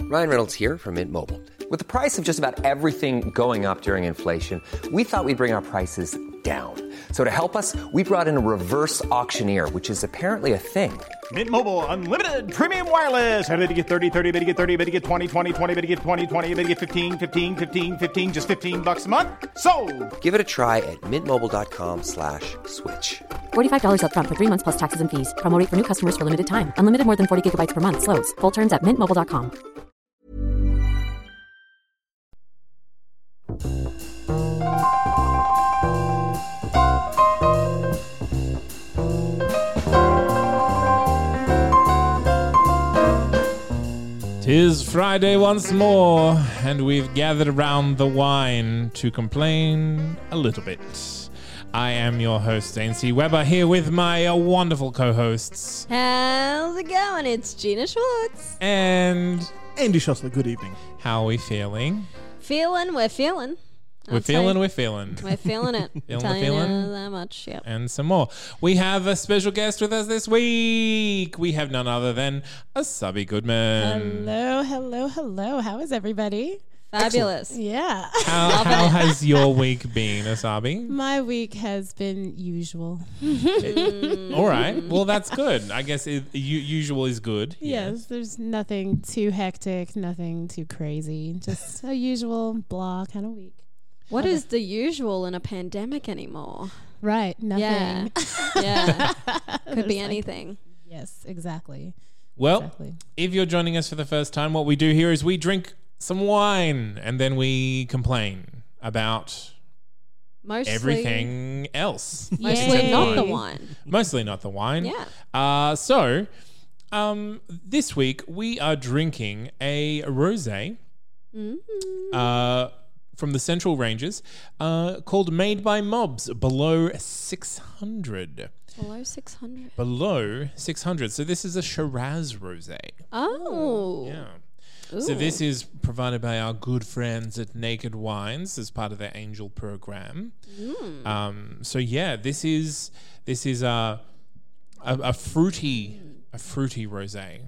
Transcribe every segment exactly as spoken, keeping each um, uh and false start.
Ryan Reynolds here from Mint Mobile. With the price of just about everything going up during inflation, we thought we'd bring our prices down. So to help us, we brought in a reverse auctioneer, which is apparently a thing. Mint Mobile Unlimited Premium Wireless. How to get thirty, thirty, how to get thirty, how to get twenty, twenty, twenty, how to get twenty, twenty, how to get fifteen, fifteen, fifteen, fifteen, just fifteen bucks a month? Sold! Give it a try at mintmobile.com slash switch. forty-five dollars up front for three months plus taxes and fees. Promo rate for new customers for limited time. Unlimited more than forty gigabytes per month. Slows full terms at mint mobile dot com. Tis Friday once more, and we've gathered around the wine to complain a little bit. I am your host, Dane C. Weber, here with my uh, wonderful co-hosts. How's it going? It's Gina Schwartz. And Andy Schossler, good evening. how are we feeling? Feeling, we're feeling. We're I'd say feeling, we're feeling. We're feeling it. Feeling, Tell you feeling. know that much, yep. And some more. We have a special guest with us this week. We have none other than Asabi Goodman. Hello, hello, hello. How is everybody? Fabulous. Yeah. How, how has your week been, Asabi? My week has been usual. All right. Well, that's good. I guess it, u- usual is good. Yes, there's nothing too hectic, nothing too crazy. Just a usual blah kind of week. What is the usual in a pandemic anymore? Right, nothing. Yeah. Yeah. Could be There's like- anything. Yes, exactly. Well, Exactly. if you're joining us for the first time, what we do here is we drink some wine and then we complain about Mostly, everything else. Mostly Yay. not the wine. Mostly not the wine. Yeah. Uh, so, um, this week we are drinking a rosé Mm. uh, from the Central Ranges uh, called Made by Mobs Below six hundred. Below six hundred. Below six hundred. So this is a Shiraz rosé. Oh. Yeah. So this is provided by our good friends at Naked Wines as part of their Angel program. Mm. Um, so yeah, this is this is a a, a fruity a fruity rosé.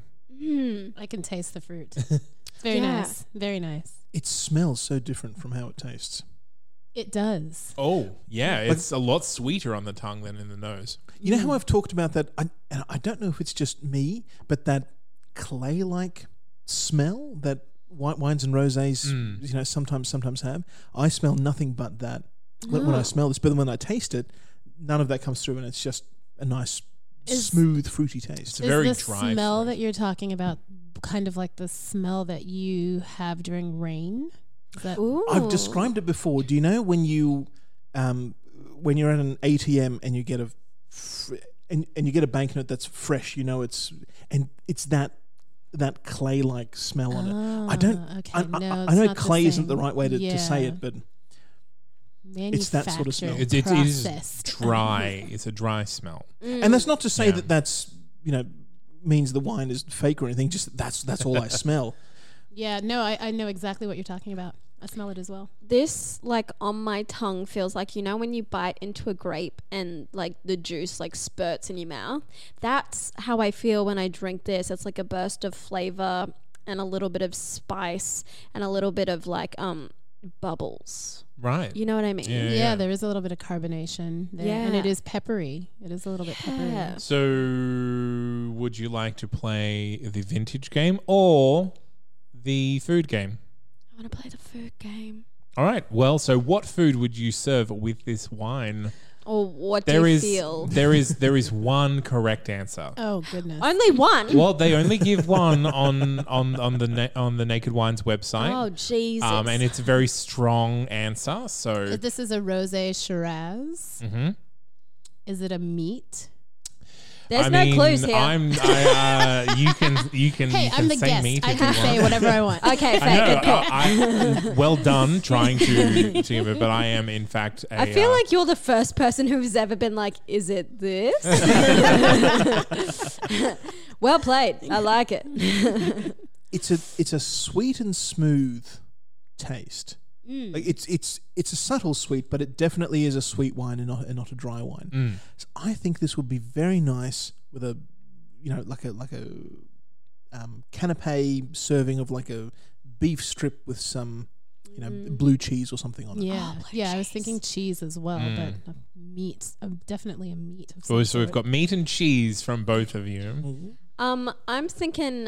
I can taste the fruit. It's very Yeah. nice. Very nice. It smells so different from how it tastes. It does. Oh yeah, it's a lot sweeter on the tongue than in the nose. You know how I've talked about that, I, and I don't know if it's just me, but that clay-like smell that white wines and rosés, Mm. you know, sometimes sometimes have. I smell nothing but that when, when I smell this, but then when I taste it, none of that comes through, and it's just a nice, Is- smooth, fruity taste. It's very Is the dry smell fruit. that you're talking about kind of like the smell that you have during rain? Is that Ooh. I've described it before. Do you know when you, um, when you're at an A T M and you get a, fr- and and you get a banknote that's fresh, you know it's, and it's that, that clay-like smell on it. I don't. Ah, okay, I, no, I, I it's know not the clay isn't the same. right way to, to say Yeah. it, but It's that sort of smell. It's, it, it is processed. dry. It's a dry smell. and that's not to say Yeah. that that's you know means the wine is fake or anything. Just that's that's all I smell. Yeah, no, I, I know exactly what you're talking about. I smell it as well. This, like, on my tongue feels like, you know, when you bite into a grape and, like, the juice, like, spurts in your mouth? That's how I feel when I drink this. It's like a burst of flavor and a little bit of spice and a little bit of, like, um, bubbles. Right. You know what I mean? Yeah. Yeah, there is a little bit of carbonation there. And it Yeah. is peppery. It is a little bit peppery. Yeah. So, would you like to play the vintage game or the food game? I want to play the food game. All right. Well, so what food would you serve with this wine? Or what do There you is feel? there is there is one correct answer. Oh, goodness. Only one? Well, they only give one on on on the na- on the Naked Wines website. Oh, Jesus. Um, and it's a very strong answer. So, Uh, This is a rosé Shiraz. mhm. Is it a meat? There's I no mean, clues here. I'm I, uh, you can you can Hey, you can I'm the say guest. meat I if can you say want. whatever I want. okay, I fair. know. Good call. I, I, well done trying to to give it, but I am in fact. A, I feel uh, like you're the first person who's ever been like, is it this? Well played. I like it. It's a it's a sweet and smooth taste. Like it's it's it's a subtle sweet, but it definitely is a sweet wine and not and not a dry wine. Mm. So I think this would be very nice with a, you know, like a like a um, canapé serving of like a beef strip with some, you know, Mm. blue cheese or something on it. Yeah, blue yeah. I was cheese. thinking cheese as well, Mm. but uh, meat, uh, definitely a meat. Of So, some so we've sort. got meat and cheese from both of you. Mhm. Um, I'm thinking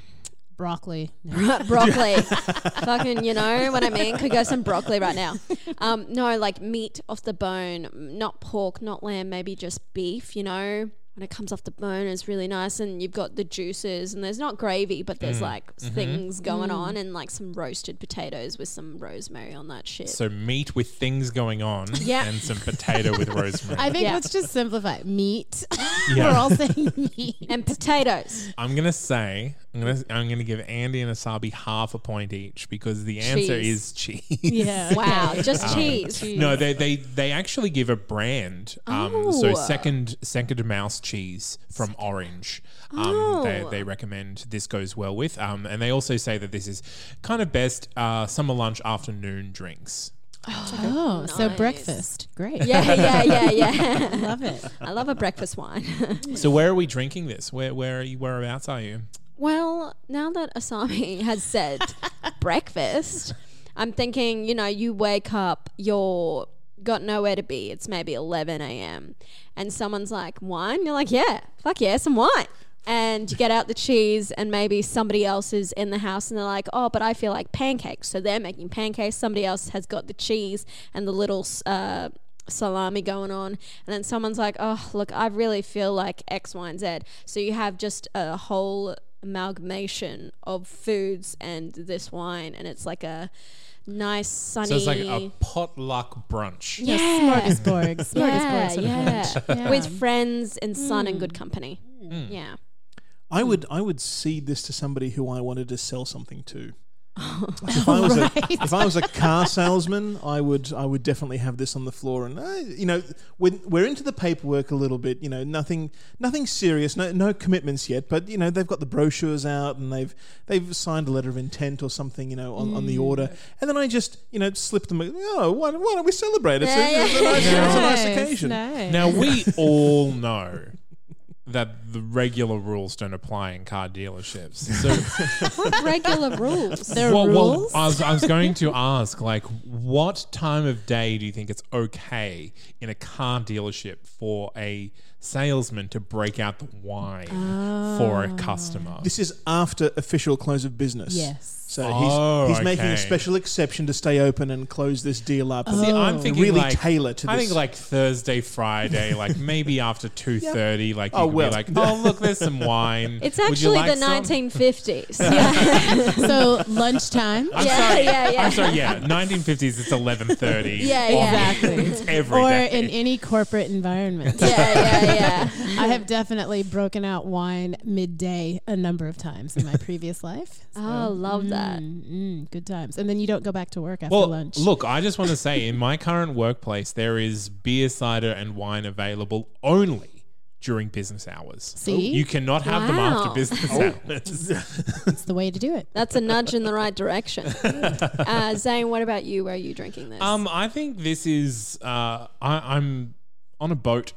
broccoli. broccoli. Fucking, you know what I mean? Could go some broccoli right now. Um, no, like meat off the bone, not pork, not lamb, maybe just beef, you know? When it comes off the bone, it's really nice, and you've got the juices, and there's not gravy, but there's like things going on, and like some roasted potatoes with some rosemary on that shit. So meat with things going on, Yeah. and some potato with rosemary. I think Yeah. let's just simplify meat. Yeah. We're all saying meat. and potatoes. I'm gonna say I'm gonna I'm gonna give Andy and Asabi half a point each because the answer Cheese. is cheese. Yeah. Wow, okay. just Um, cheese. No, they, they they actually give a brand. Um, So Oh. second second mouse cheese from Orange. Um, Oh. they, they recommend this goes well with. Um, and they also say that this is kind of best uh, summer lunch afternoon drinks. Oh, so Nice. breakfast. Great. Yeah, yeah, yeah, yeah. Love it. I love a breakfast wine. So where are we drinking this? Where where are you? Whereabouts are you? Well, now that Asami has said breakfast, I'm thinking, you know, you wake up, you're got nowhere to be. It's maybe eleven a.m. and someone's like, wine? You're like, yeah, fuck yeah, some wine. And you get out the cheese, and maybe somebody else is in the house, and they're like, oh, but I feel like pancakes. So they're making pancakes. Somebody else has got the cheese and the little uh, salami going on. And then someone's like, oh, look, I really feel like X, Y, and Z. So you have just a whole amalgamation of foods and this wine, and it's like a nice sunny. So it's like a potluck brunch. Yeah. Smorgasbord. Smorgasbord yeah, sort of yeah. brunch. Yeah. With friends and sun and good company. Yeah. I would I would cede this to somebody who I wanted to sell something to. Like if I was a if I was a car salesman, I would I would definitely have this on the floor. And uh, you know, when we're into the paperwork a little bit, you know, nothing nothing serious, no no commitments yet. But you know, they've got the brochures out and they've they've signed a letter of intent or something, you know, on, on the order. And then I just you know slip them. Oh, why, why don't we celebrate? It's, a, it's, a, nice, it's a nice occasion. Nice. Now we all know that the regular rules don't apply in car dealerships. So What regular rules? There are well, well, rules. I was I was going to ask, like, what time of day do you think it's okay in a car dealership for a salesman to break out the wine for a customer? This is after official close of business. Yes. So Oh, he's he's making okay. a special exception to stay open and close this deal up. See, I'm and thinking really like, tailor to I this. think like Thursday, Friday, like maybe after two thirty, like you Oh, could well. be like, oh look, there's some wine. It's Would you actually like the some?" nineteen fifties. Yeah. So lunchtime. I'm Yeah, sorry. yeah, yeah. I'm sorry. Yeah, nineteen fifties. It's eleven thirty. Yeah, yeah. Exactly. It's every Or day. in any corporate environment. yeah, yeah, yeah. I have definitely broken out wine midday a number of times in my previous life. So, Oh, love that. mm, mm, good times. And then you don't go back to work after Well, lunch. look, I just want to say, in my current workplace, there is beer, cider, and wine available only during business hours. See? You cannot have them after Wow. business hours. It's the way to do it. That's a nudge in the right direction. Uh, Zane, what about you? Where are you drinking this? Um, I think this is. Uh, I, I'm on a boat,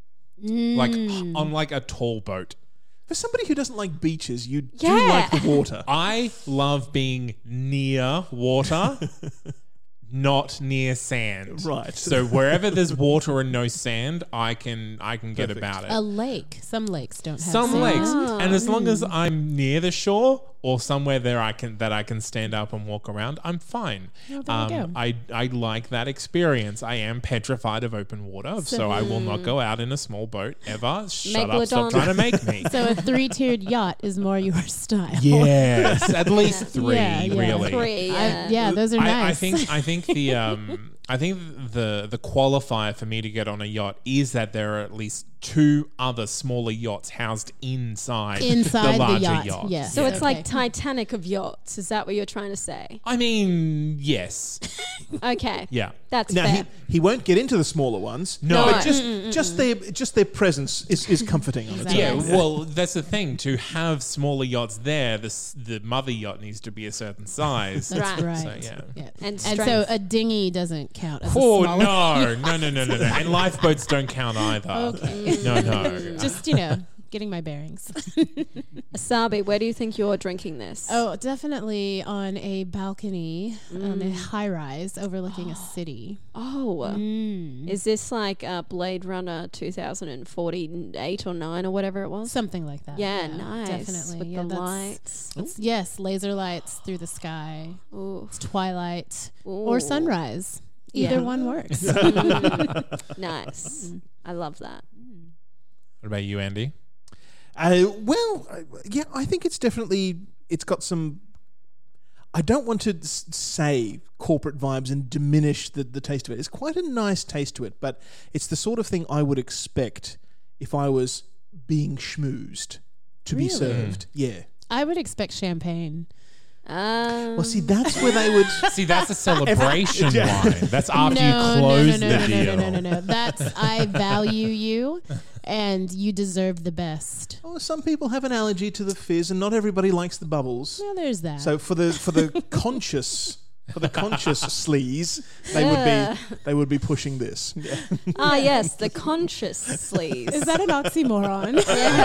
like Mm. on like a tall boat. For somebody who doesn't like beaches, you do Yeah. like the water. I love being near water, not near sand. Right. So wherever there's water and no sand, I can I can get Perfect. about it. A lake. Some lakes don't have Some sand. lakes, Oh. and as long as I'm near the shore or somewhere there I can that I can stand up and walk around, I'm fine. Oh, there you go. I I like that experience. I am petrified of open water, so, I will not go out in a small boat ever. Shut up! Stop Megalodon. trying to make me. So a three-tiered yacht is more your style. Yes, at least three, Yeah, yeah. really. Three, yeah. I, yeah, those are I, nice. I think I think the um I think the the qualifier for me to get on a yacht is that there are at least two other smaller yachts housed inside, Inside the the larger yacht, yacht. yes. so it's Okay. like Titanic of yachts. Is that what you're trying to say? I mean, yes, Okay. yeah. That's Now fair. he, he won't get into the smaller ones. No. but just just their just their presence is, is comforting on its Exactly. Yeah, own. well, that's the thing. To have smaller yachts there, the s- the mother yacht needs to be a certain size. That's Right. right. So, yeah. Yeah. And And so strength. a dinghy doesn't count as Oh a smaller no, no, no, no, no, no! And lifeboats don't count either. Okay. No, no. Just, you know, getting my bearings. Asabi, where do you think you're drinking this? Oh, definitely on a balcony on a high rise overlooking a city. Oh, Mm. is this like uh, Blade Runner two thousand forty-eight or nine or whatever it was? Something like that. Yeah, nice. Definitely. With yeah, the that's- lights. It's, yes, laser lights through the sky. Ooh. It's twilight Ooh. or sunrise. Either Yeah. one works. Mm. Nice. I love that. What about you, Andy? Uh, well, uh, yeah, I think it's definitely, it's got some, I don't want to s- say corporate vibes and diminish the, the taste of it. It's quite a nice taste to it, but it's the sort of thing I would expect if I was being schmoozed to be Really? served. Yeah. I would expect champagne. Um, Well, see, that's where they would... See, that's a celebration Yeah. wine. That's after no, you close no, no, no, the no, deal. no, no, no, no. That's I value you, and you deserve the best. Oh, some people have an allergy to the fizz, and not everybody likes the bubbles. Well, there's that. So for the for the conscious for the conscious sleaze, they would be they would be pushing this. Yeah. Ah, yes, the conscious sleaze. is that an oxymoron?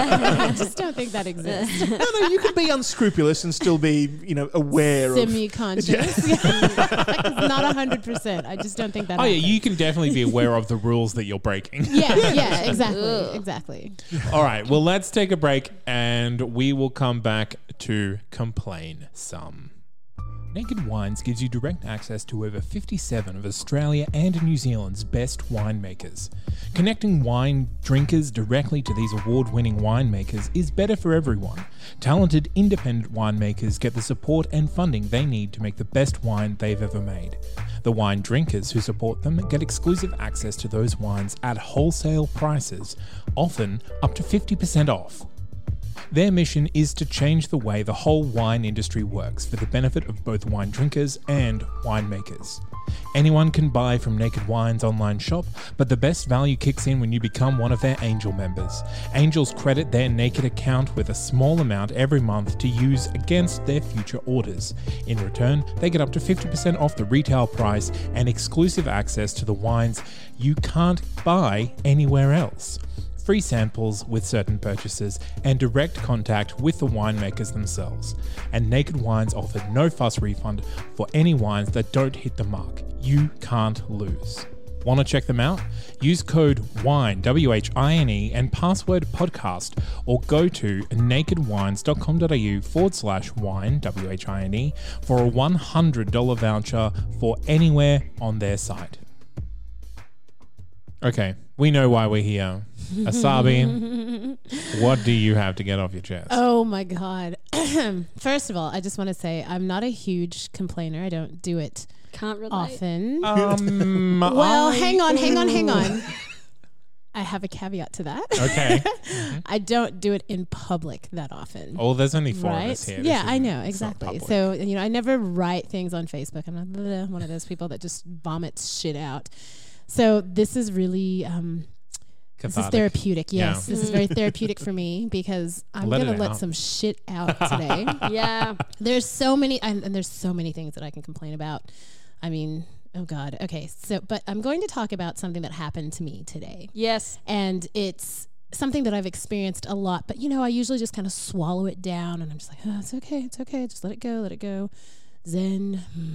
I just don't think that exists. No, no, you could be unscrupulous and still be, you know, aware of. Semi-conscious. Yeah. Not a hundred percent. I just don't think that. Oh, yeah, happens. you can definitely be aware of the rules that you're breaking. Yeah, yeah, exactly, exactly. All right, well, let's take a break and we will come back to complain some. Naked Wines gives you direct access to over fifty-seven of Australia and New Zealand's best winemakers. Connecting wine drinkers directly to these award-winning winemakers is better for everyone. Talented independent winemakers get the support and funding they need to make the best wine they've ever made. The wine drinkers who support them get exclusive access to those wines at wholesale prices, often up to fifty percent off. Their mission is to change the way the whole wine industry works for the benefit of both wine drinkers and winemakers. Anyone can buy from Naked Wine's online shop, but the best value kicks in when you become one of their Angel members. Angels credit their Naked account with a small amount every month to use against their future orders. In return, they get up to fifty percent off the retail price and exclusive access to the wines you can't buy anywhere else. Free samples with certain purchases, and direct contact with the winemakers themselves. And Naked Wines offered no fuss refund for any wines that don't hit the mark. You can't lose. Want to check them out? Use code WINE, W H I N E, and password podcast, or go to nakedwines.com.au forward slash wine, W H I N E, for a one hundred dollars voucher for anywhere on their site. Okay, we know why we're here. Asabi, what do you have to get off your chest? Oh my God. First of all, I just want to say I'm not a huge complainer. I don't do it Can't relate. often. Um, well, I- hang on, hang on, hang on. I have a caveat to that. Okay. I don't do it in public that often. Oh, there's only four right? of us here. This Yeah, I isn't- know, it's not exactly. public. So, you know, I never write things on Facebook. I'm not bleh, one of those people that just vomits shit out. So this is really um, this is Cathartic. therapeutic. Yes, Yeah. this is very therapeutic for me because I'm Let gonna it let out. some shit out today. Yeah. There's so many, and, and there's so many things that I can complain about. I mean, oh God. Okay, so but I'm going to talk about something that happened to me today, Yes. and it's something that I've experienced a lot. But you know, I usually just kind of swallow it down, and I'm just like, oh, it's okay, it's okay, just let it go, let it go. Zen. Hmm.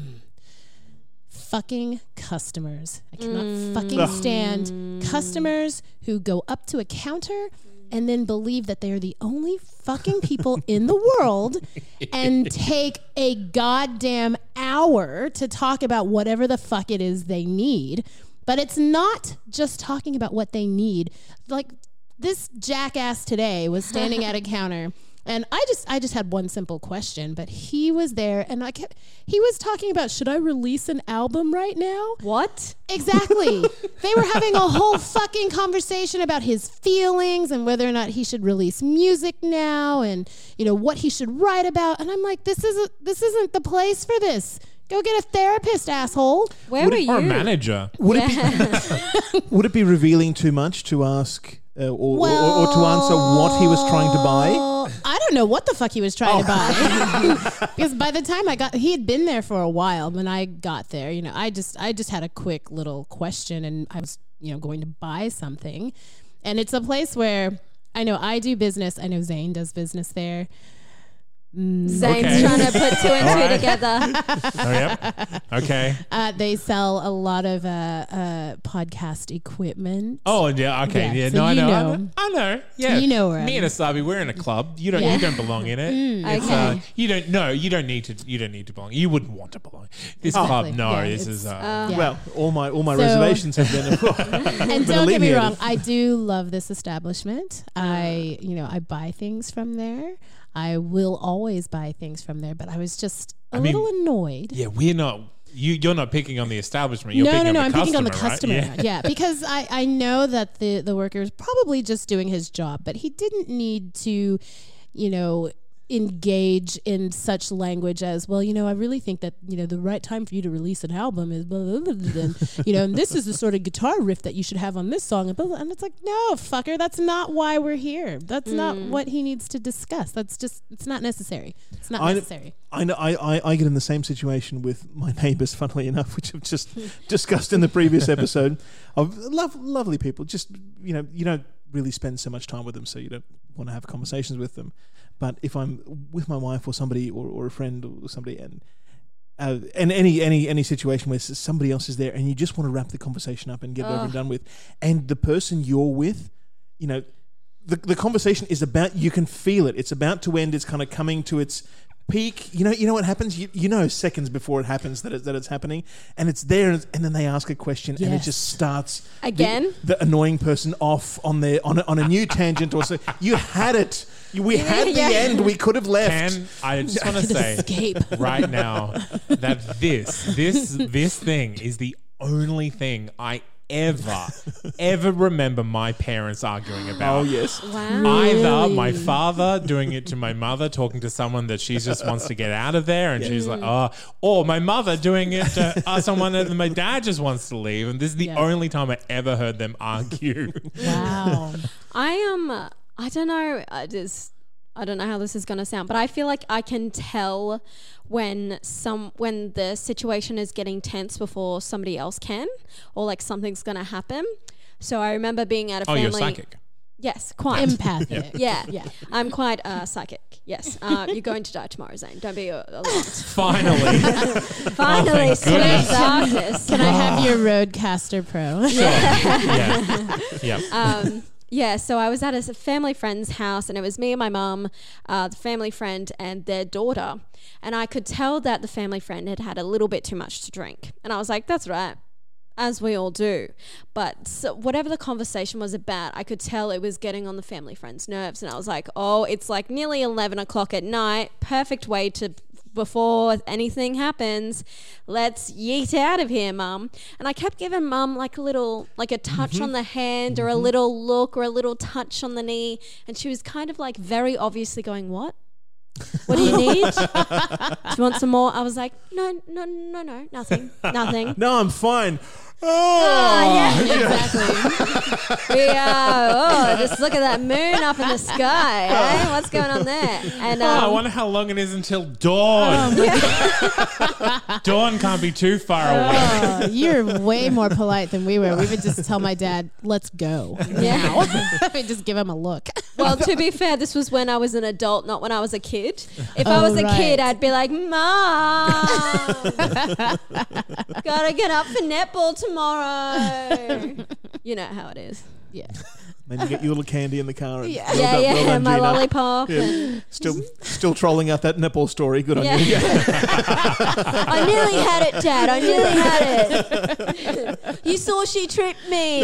Fucking customers. I cannot fucking stand customers who go up to a counter and then believe that they are the only fucking people in the world and take a goddamn hour to talk about whatever the fuck it is they need. But it's not just talking about what they need. Like this jackass today was standing at a counter. And I just I just had one simple question, but he was there and I kept he was talking about, should I release an album right now? What? Exactly. They were having a whole fucking conversation about his feelings and whether or not he should release music now and, you know, what he should write about. And I'm like, this isn't this isn't the place for this. Go get a therapist, asshole. Where were you? Or a manager. Would it be would it be revealing too much to ask uh, or, Well, or, or to answer what he was trying to buy? I don't know what the fuck he was trying to buy. Because by the time I got, he had been there for a while. When I got there, you know, I just, I just had a quick little question, and I was, you know, going to buy something, and it's a place where I know I do business. I know Zane does business there. Mm. Zane's Okay. trying to put two and two Alright. together. Oh, yep. Okay. Uh, they sell a lot of uh, uh, podcast equipment. Oh, yeah. Okay. Yeah, Yeah. so no, I you know. I know. know. I know. Yeah. You know where Me I'm- and Asabi, we're in a club. You don't. Yeah. You don't belong in it. It's, Okay. uh, you don't. No. You don't need to. You don't need to belong. You wouldn't want to belong. This club. Exactly. No. Yeah, this it's- is. Uh, Yeah. Well, all my all my So- reservations have been. And don't get me wrong, I do love this establishment. I, you know, I buy things from there. I will always buy things from there, but I was just a I mean, little annoyed. yeah. We're not. You. You're not picking on the establishment. You're no, picking no, on no. the I'm picking on the customer, customer. right? Yeah, because I, I know that the, the worker is probably just doing his job, but he didn't need to, you know, engage in such language as, well, you know, I really think that, you know, the right time for you to release an album is blah, blah, blah, blah, blah, and, you know, and this is the sort of guitar riff that you should have on this song. And, blah, blah, and it's like, no, fucker, that's not why we're here. That's not what he needs to discuss. That's just, it's not necessary. It's not I, necessary. I know. I, I, I get in the same situation with my neighbours, funnily enough, which I've just discussed in the previous episode. Of love, lovely people. Just you know, you don't really spend so much time with them, so you don't want to have conversations with them. But if I'm with my wife or somebody or, or a friend or somebody, and uh, and any any any situation where somebody else is there, and you just want to wrap the conversation up and get it over and done with, and the person you're with, you know, the the conversation is about, you can feel it. It's about to end. It's kind of coming to its peak. You know, you know what happens. You, you know, seconds before it happens that it, that it's happening, and it's there, and, it's, and then they ask a question, and it Yes. just starts the- Again? The, annoying person off on their on a, on a new tangent, or so. You had it. You- We had the Yeah. end. We could have left. And I just want to say Escape. right now that this this this thing is the only thing I ever ever remember my parents arguing about. Oh yes. Wow. Either my father doing it to my mother, talking to someone that she just wants to get out of there, and she's like, oh, or my mother doing it to uh, someone that my dad just wants to leave. And this is the Yeah. only time I ever heard them argue. Wow. I am. Um, I don't know. I just. I don't know how this is going to sound, but I feel like I can tell when some when the situation is getting tense before somebody else can, or like something's going to happen. So I remember being at a Oh, family. you're psychic. Yes, quite. Empathic. Yeah, Yeah. I'm quite uh, psychic. Yes, uh, you're going to die tomorrow, Zane. Don't be uh, alarmed. Finally. Finally, thank sweet goodness. darkness. Can I have your Roadcaster Pro? yeah. Yeah. um, yeah, so I was at a s- family friend's house, and it was me and my mum, uh, the family friend, and their daughter. And I could tell that the family friend had had a little bit too much to drink. And I was like, that's right, as we all do. But so whatever the conversation was about, I could tell it was getting on the family friend's nerves. And I was like, oh, it's like nearly eleven o'clock at night. Perfect way to, before anything happens, let's yeet out of here, mum. And I kept giving mum like a little, like a touch on the hand, or a little look, or a little touch on the knee. And she was kind of like very obviously going, what? What do you need? Do you want some more? I was like, no, no, no, no, nothing, nothing. No, I'm fine. Oh, Oh, yeah, exactly. We uh, oh, just look at that moon up in the sky. Eh? What's going on there? And Oh, I um, wonder how long it is until dawn. Dawn can't be too far away. Oh, you're way more polite than we were. We would just tell my dad, let's go. yeah. We'd just give him a look. Well, to be fair, this was when I was an adult, not when I was a kid. If I Oh, was a right. kid, I'd be like, Mom, gotta get up for netball tomorrow. You know how it is. Yeah. Then you get your little candy in the car. And Yeah. well yeah, done- yeah, well done, my Gina. lollipop. Yeah. And Still, still trolling out that nipple story. Good on Yeah. you. I nearly had it, Dad. I nearly had it. You saw she tripped me.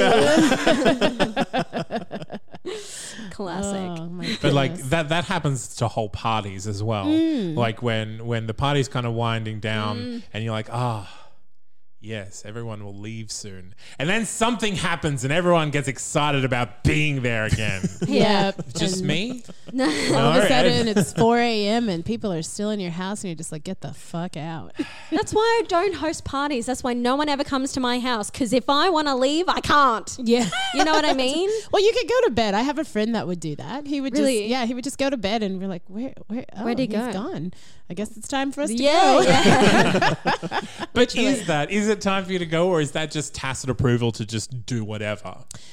Classic. Oh, my But like goodness. that that happens to whole parties as well. Like when when the party's kind of winding down and you're like, ah, yes, everyone will leave soon. And then something happens and everyone gets excited about being there again. Yeah. Just And me? No. All of No, a sudden, Ed. it's four a.m. and people are still in your house, and you're just like, get the fuck out. That's why I don't host parties. That's why no one ever comes to my house. Because if I want to leave, I can't. Yeah. You know what I mean? Well, you could go to bed. I have a friend that would do that. He would Really? just, yeah, he would just go to bed, and we're like, where, where, oh, Where'd he he's go? gone. I guess it's time for us to Yeah, go. yeah. But is that is it time for you to go, or is that just tacit approval to just do whatever?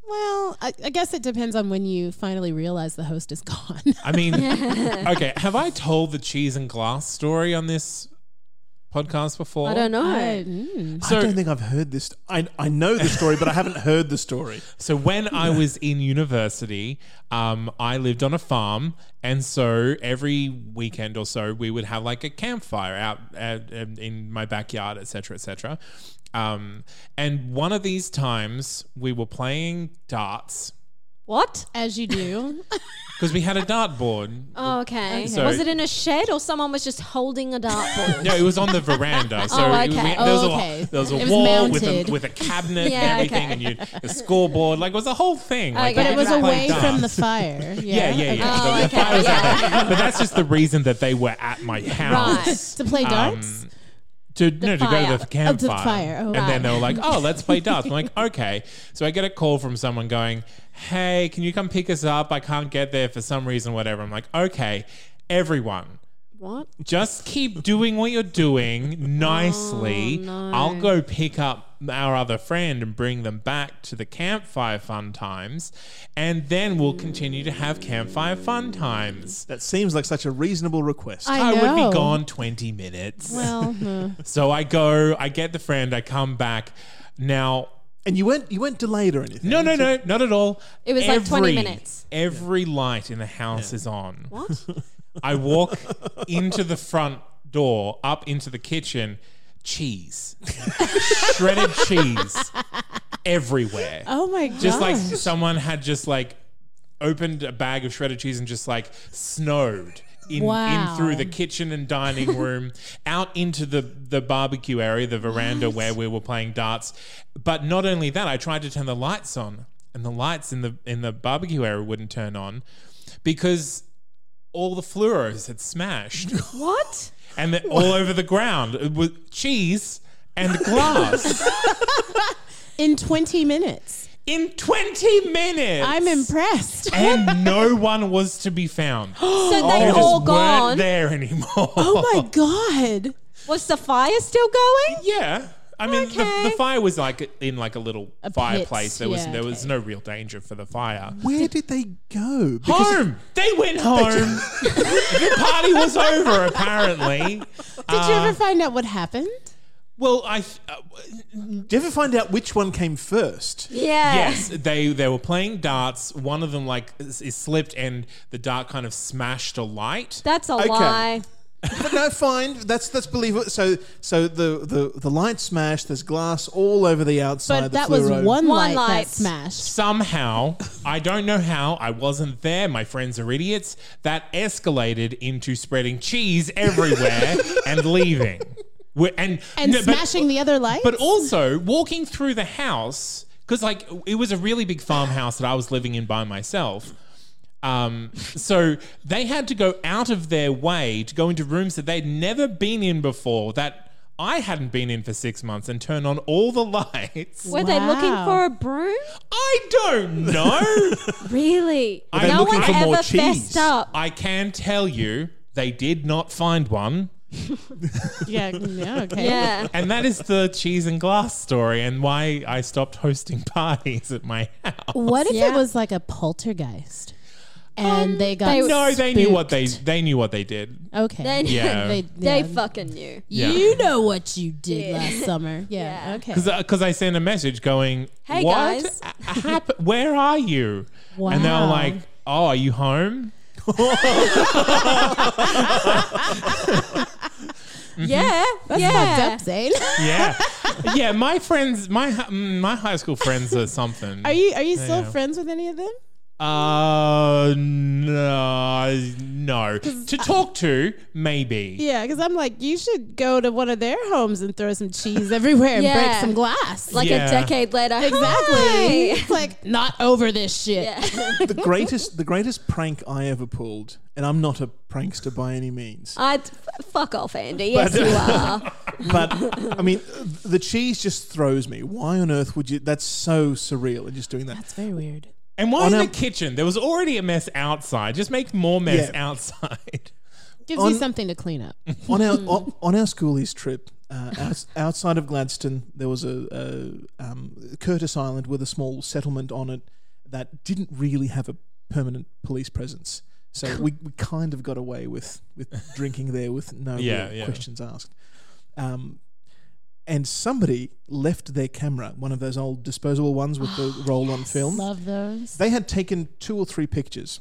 Well, I, I guess it depends on when you finally realize the host is gone. I mean, okay, have I told the cheese and glass story on this podcast before? I don't know. I, mm. I don't think I've heard this. I I know the story, but I haven't heard the story. So when I was in university, um, I lived on a farm, and so every weekend or so we would have like a campfire out at, in my backyard, et cetera, et cetera. Um, and one of these times we were playing darts What? As you do. because we had a dartboard. Oh, okay. So- was it in a shed or someone was just holding a dartboard? No, it was on the veranda. So Oh, it- okay. we- there was Oh, a, okay. there was a It was wall with a, mounted. with a cabinet Yeah, and everything, okay. and you a scoreboard. Like it was a whole thing. Like, Okay. But we it was just played away from the darts. fire. Yeah, Yeah, yeah, yeah. Oh, the, the okay, fire was yeah. out there. But that's just the reason that they were at my house. To play darts? Um, to no, to go fire. to the campfire. Oh, to the fire. Oh, and wow. then they were like, "Oh, let's play darts." I'm like, "Okay." So I get a call from someone going, "Hey, can you come pick us up? I can't get there for some reason, whatever." I'm like, "Okay, everyone, What? just keep doing what you're doing nicely. no. I'll go pick up our other friend and bring them back to the campfire fun times, and then we'll continue to have campfire fun times." That seems like such a reasonable request. I I would know. be gone twenty minutes. Well, uh, So I go, I get the friend, I come back. Now, and you weren't you weren't delayed or anything. no, no, no, not at all. It was like twenty minutes. Every light in the house is on. What? I walk into the front door, up into the kitchen, cheese, shredded cheese everywhere. oh my god. Just like someone had just like opened a bag of shredded cheese and just like snowed in, Wow. in through the kitchen and dining room, out into the, the barbecue area, the veranda where we were playing darts. But not only that, I tried to turn the lights on, and the lights in the in the barbecue area wouldn't turn on because all the fluoros had smashed What? and they're all over the ground with cheese and glass. in twenty minutes. In twenty minutes. I'm impressed. And no one was to be found. So They they just all weren't gone. there anymore. Oh my god. Was the fire still going? Yeah. I mean, the, Okay. the fire was like in like a little A fireplace. pit, There was yeah, there was okay. no real danger for the fire. Where did they go? Because Home. They went home. The party was over. Apparently. Did you ever find out what happened? Well, I. Uh, Did you ever find out which one came first? Yeah. Yes, they they were playing darts. One of them like is, is slipped, and the dart kind of smashed a light. That's a Okay. lie. But no, fine. That's that's believable. So so the, the, the light smashed. There's glass all over the outside. But the that was fluoro. one, One light, light. that smashed. Somehow, I don't know how, I wasn't there. My friends are idiots. That escalated into spreading cheese everywhere and leaving. We're- And, And no, but- smashing the other lights? But also walking through the house, because like it was a really big farmhouse that I was living in by myself. Um, so they had to go out of their way to go into rooms that they'd never been in before, that I hadn't been in for six months, and turn on all the lights. Were they looking Wow. for a broom? I don't know. Really? Are they no looking one for more ever cheese? fessed up. I can tell you they did not find one. yeah, yeah, okay. Yeah. And that is the cheese and glass story, and why I stopped hosting parties at my house. What if Yeah. it was like a poltergeist? And they got they- No, they knew what they spooked? they knew what they did. Okay. They, Yeah. they, they yeah. fucking knew. Yeah. You know what you did Yeah. last summer. Yeah. Yeah. Okay. Because I sent a message going, Hey, what guys." a- hap- where are you? Wow. And they were like, oh, are you home? Yeah. That's yeah. fucked up, Zane. Yeah. Yeah, my friends, my hi- mm, my high school friends are something. Are you are you still Yeah. friends with any of them? Uh, no. No. To talk to, maybe. Yeah, because I'm like, you should go to one of their homes and throw some cheese everywhere and break Yeah. some glass. Like Yeah. a decade later. exactly. Hi. It's like not over this shit. Yeah. the greatest the greatest prank I ever pulled, and I'm not a prankster by any means. I'd f- fuck off, Andy. Yes, you are. But I mean, the cheese just throws me. Why on earth would you? That's so surreal. And just doing that. It's very weird. And why On in a- the kitchen? There was already a mess outside. Just make more mess Yeah. outside. Gives on, you something to clean up. on our on, on our schoolies trip, uh, outs, outside of Gladstone, there was a, a um, Curtis Island with a small settlement on it that didn't really have a permanent police presence. So we, we kind of got away with, with drinking there with no Yeah, real yeah. questions asked. Um, and somebody left their camera, one of those old disposable ones with the roll-on film. Love those. They had taken two or three pictures.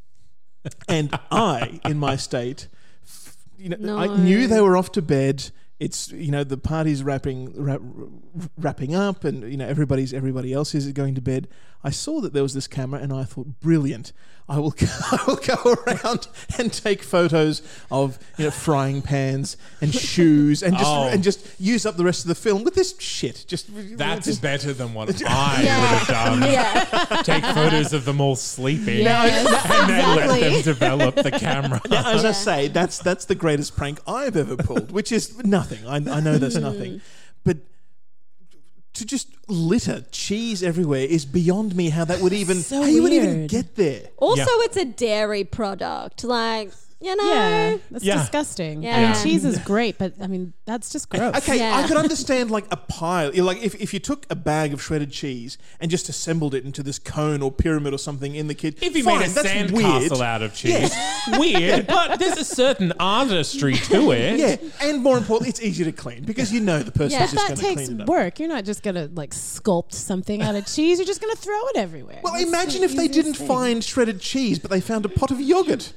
And I, in my state, f- you know, I No. knew they were off to bed. It's, you know, the party's wrapping wrap, wrapping up, and you know everybody's everybody else is going to bed. I saw that there was this camera, and I thought, brilliant! I will go, I will go around and take photos of you know frying pans and shoes, and just Oh. and just use up the rest of the film with this shit. Just That's just, better than what I Yeah. would have done. Yeah. Take photos of them all sleeping Yes, and then let exactly. them develop the camera. Now, as I say, that's that's the greatest prank I've ever pulled, which is nothing. I, I know that's nothing, but to just litter cheese everywhere is beyond me. How that would even So how you would even weird. get there? Also, Yeah. it's a dairy product. Like, you know. Yeah, that's Yeah. disgusting. Yeah. I mean, Yeah. cheese is great, but I mean, that's just gross. Okay, Yeah. I could understand like a pile. you know, Like if, if you took a bag of shredded cheese and just assembled it into this cone or pyramid or something in the kitchen. If you fine, made a that's sandcastle weird. out of cheese, weird, but there's a certain artistry to it. Yeah, and more importantly, it's easier to clean because you know the person's Yeah. just That going to takes clean it up. work. You're not just gonna like sculpt something out of cheese. You're just gonna throw it everywhere. Well, That's imagine the if they easiest didn't thing. find shredded cheese, but they found a pot of yogurt.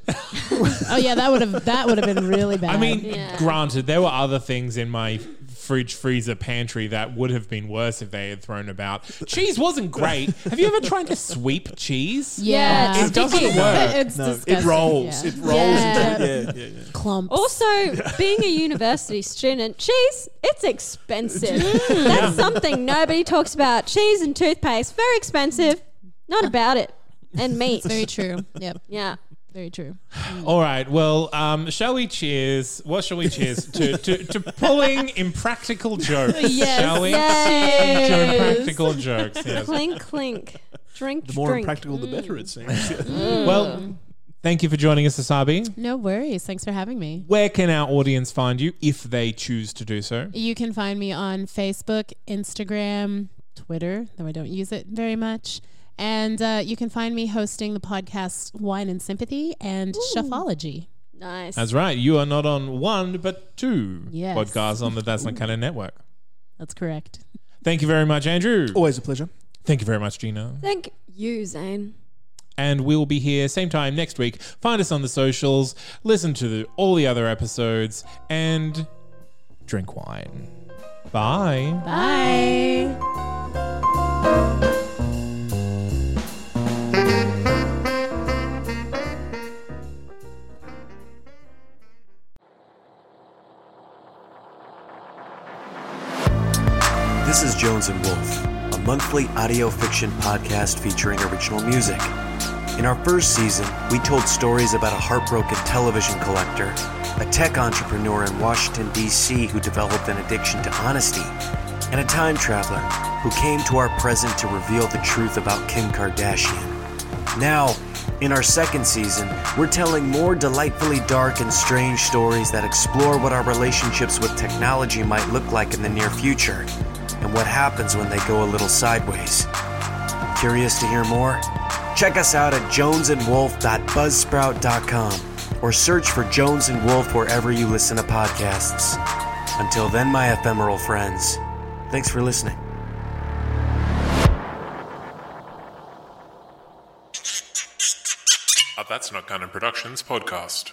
Oh yeah, that would have that would have been really bad. I mean, Yeah. granted, there were other things in my fridge, freezer, pantry that would have been worse if they had thrown about. Cheese wasn't great. Have you ever tried to sweep cheese? yeah, Yeah, It doesn't sticky. work. It's No, disgusting. it rolls. Yeah. It rolls. Yeah. Into, yeah, yeah, yeah. Clumps. Also, being a university student, cheese, it's expensive. That's something nobody talks about. Cheese and toothpaste, very expensive. Not about it. And meat. very true. Yep, Yeah. very true. All right. Well, um, shall we cheers? What shall we cheers to? To, to pulling impractical jokes. Yes. Shall we? To Yes. impractical jokes. Yes. Clink, clink. Drink, The more drink. impractical, the better, it seems. Well, thank you for joining us, Asabi. No worries. Thanks for having me. Where can our audience find you if they choose to do so? You can find me on Facebook, Instagram, Twitter, though I don't use it very much. And uh, you can find me hosting the podcast Wine and Sympathy and Shuffology. Nice. That's right. You are not on one, but two Yes. podcasts on the That's Not Kind of Network. That's correct. Thank you very much, Andrew. Always a pleasure. Thank you very much, Gina. Thank you, Zane. And we'll be here same time next week. Find us on the socials, listen to the, all the other episodes, and drink wine. Bye. Bye. This is Jones and Wolf, a monthly audio fiction podcast featuring original music. In our first season, we told stories about a heartbroken television collector, a tech entrepreneur in Washington, D C who developed an addiction to honesty, and a time traveler who came to our present to reveal the truth about Kim Kardashian. Now, in our second season, we're telling more delightfully dark and strange stories that explore what our relationships with technology might look like in the near future, and what happens when they go a little sideways. Curious to hear more? Check us out at jones and wolf dot buzzsprout dot com or search for Jones and Wolf wherever you listen to podcasts. Until then, my ephemeral friends, thanks for listening. A That's Not Kind of Productions podcast.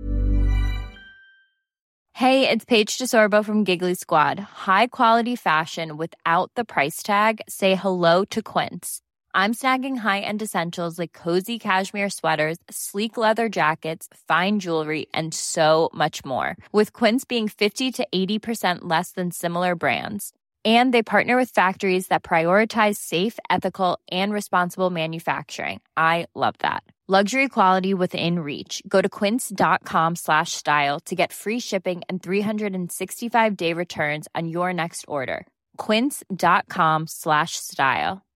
Hey, it's Paige DeSorbo from Giggly Squad. High quality fashion without the price tag. Say hello to Quince. I'm snagging high-end essentials like cozy cashmere sweaters, sleek leather jackets, fine jewelry, and so much more. With Quince being fifty to eighty percent less than similar brands. And they partner with factories that prioritize safe, ethical, and responsible manufacturing. I love that. Luxury quality within reach. Go to quince.com slash style to get free shipping and three sixty-five day returns on your next order. Quince.com slash style.